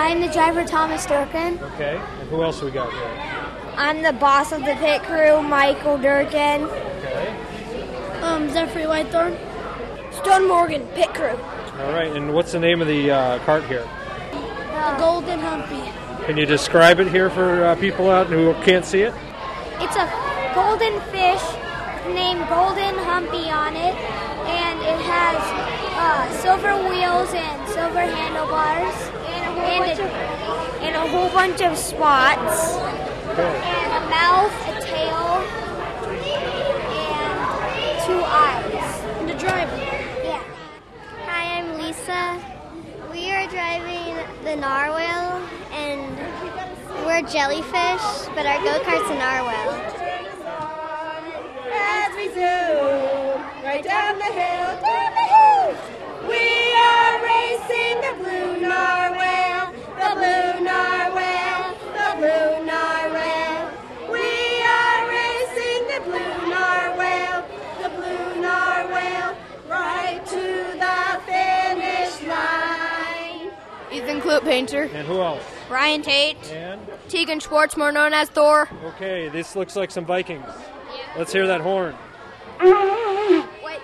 I'm the driver, Thomas Durkin. Okay, and who else we got here? I'm the boss of the pit crew, Michael Durkin. Okay. Zephyr Whitethorn. Stone Morgan, pit crew. All right, and what's the name of the cart here? The Golden Humpy. Can you describe it here for people out who can't see it? It's a golden fish named Golden Humpy on it, and it has silver wheels and silver handlebars, and a whole bunch of spots, and a mouth, a tail, and 2 eyes. And a driver. Yeah. Hi, I'm Lisa. We are driving the narwhal, and we're jellyfish, but our go-kart's a narwhal. As we zoom right down the hill, we are racing the blue narwhal, the blue narwhal, the blue narwhal. We are racing the blue narwhal, right to the finish line. Ethan Clute Painter. And who else? Ryan Tate. And? Tegan Schwartz, more known as Thor. Okay, this looks like some Vikings. Let's hear that horn. Wait.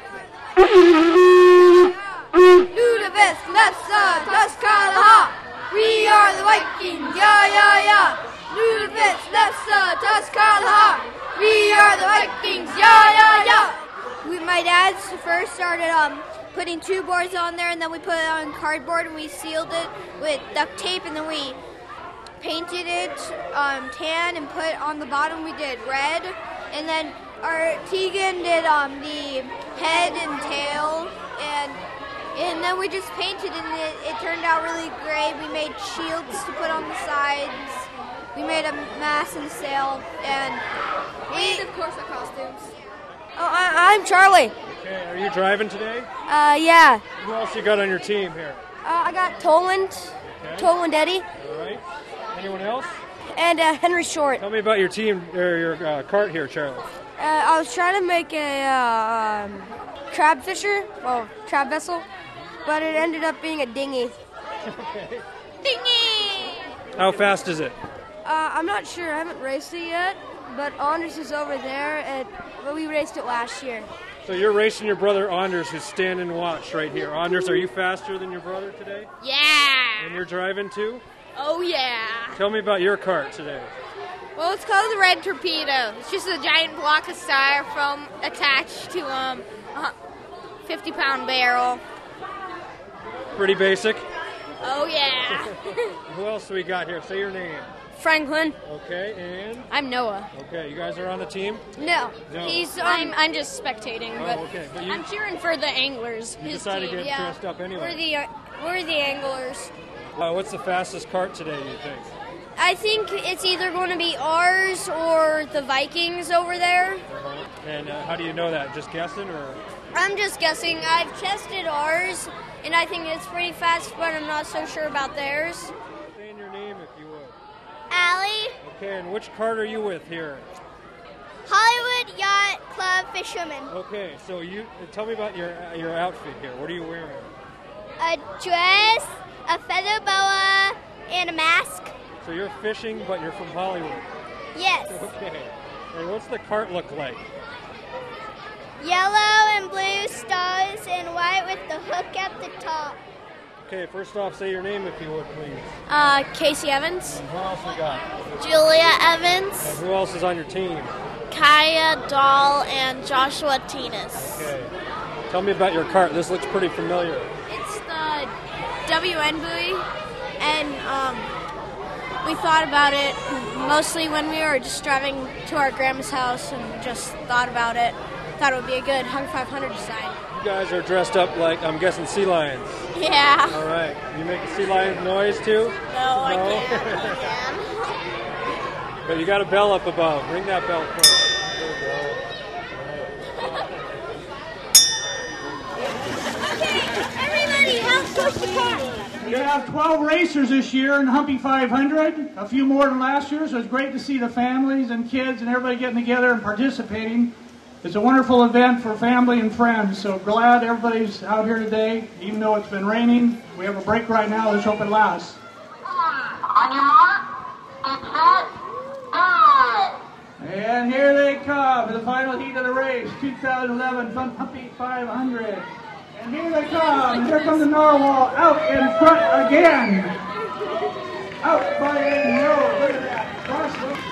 Ludovist, left side, Tuscaloosa. We are the Vikings, yeah. Ludovist, left side, Tuscaloosa. We are the Vikings, yeah. My dad first started putting 2 boards on there, and then we put it on cardboard, and we sealed it with duct tape, and then we painted it tan and put on the bottom. We did red, and then our Tegan did the head and tail, and then we just painted, and it turned out really great. We made shields to put on the sides. We made a mast and sail, and of course our costumes. Oh, I'm Charlie. Okay, are you driving today? Yeah. Who else you got on your team here? I got Toland, Toland Eddie. All right. Anyone else? And Henry Short. Tell me about your team, or your cart here, Charlie. I was trying to make a crab vessel, but it ended up being a dinghy. Okay. Dinghy! How fast is it? I'm not sure. I haven't raced it yet, but Anders is over there, and we raced it last year. So you're racing your brother Anders, who's standing watch right here. Anders, are you faster than your brother today? Yeah! And you're driving too? Oh, yeah. Tell me about your cart today. Well, it's called the Red Torpedo. It's just a giant block of styrofoam attached to a 50-pound barrel. Pretty basic. Oh, yeah. Who else do we got here? Say your name. Franklin. Okay, and? I'm Noah. Okay, you guys are on the team? No. No. I'm just spectating, Oh, but okay. But you, I'm cheering for the anglers. you his decided to team. get dressed up anyway. We're the anglers. What's the fastest cart today, you think? I think it's either going to be ours or the Vikings over there. And how do you know that? Just guessing, or? I'm just guessing. I've tested ours, and I think it's pretty fast, but I'm not so sure about theirs. Say in your name if you would. Allie, Okay, and which cart are you with here? Hollywood Yacht Club Fisherman. Okay, so you tell me about your outfit here. What are you wearing? A dress, a feather boa, and a mask. So you're fishing, but you're from Hollywood. Yes. Okay. And what's the cart look like? Yellow and blue stars and white with the hook at the top. Okay, first off, say your name if you would, please. Casey Evans. And who else we got? Julia Evans, And who else is on your team? Kaya Dahl, and Joshua Tinas. Okay. Tell me about your cart. This looks pretty familiar. It's the WN buoy, and we thought about it mostly when we were just driving to our grandma's house and just thought about it. Thought it would be a good Hung 500 design. You guys are dressed up like, I'm guessing, sea lions. Yeah. All right. You make a sea lion noise, too? No, I can't. But you got a bell up above. Ring that bell first. There we go. Everybody, help push the car. We're going to have 12 racers this year in the Humpy 500, a few more than last year, so it's great to see the families and kids and everybody getting together and participating. It's a wonderful event for family and friends, so glad everybody's out here today, even though it's been raining. We have a break right now. Let's hope it lasts. And here they come for the final heat of the race, 2011 Humpy 500. And here they come. Here comes the Narwhal out in front again. Out by a nose. Look at that.